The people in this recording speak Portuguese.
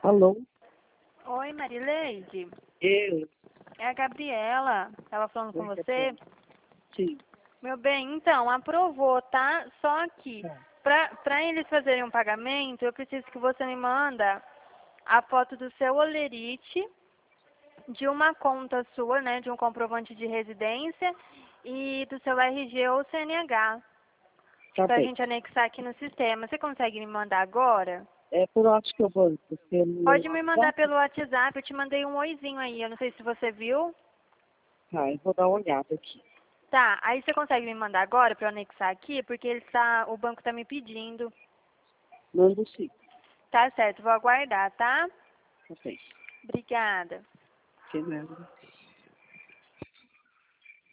Alô? Oi, Marileide. Eu? É a Gabriela. Tava falando com você. Sim. Meu bem, então, aprovou, tá? Só que, pra eles fazerem um pagamento, eu preciso que você me manda a foto do seu holerite, de uma conta sua, né, de um comprovante de residência e do seu RG ou CNH, Tá pra bem. gente anexar aqui no sistema. Você consegue me mandar agora? É por onde que eu vou? Porque Pode me mandar pelo WhatsApp, eu te mandei um oizinho aí, eu não sei se você viu. Tá, eu vou dar uma olhada aqui. Tá, aí você consegue me mandar agora para eu anexar aqui, porque o banco tá me pedindo. Mando sim. Tá certo, vou aguardar, tá? Ok. Obrigada. Que nada.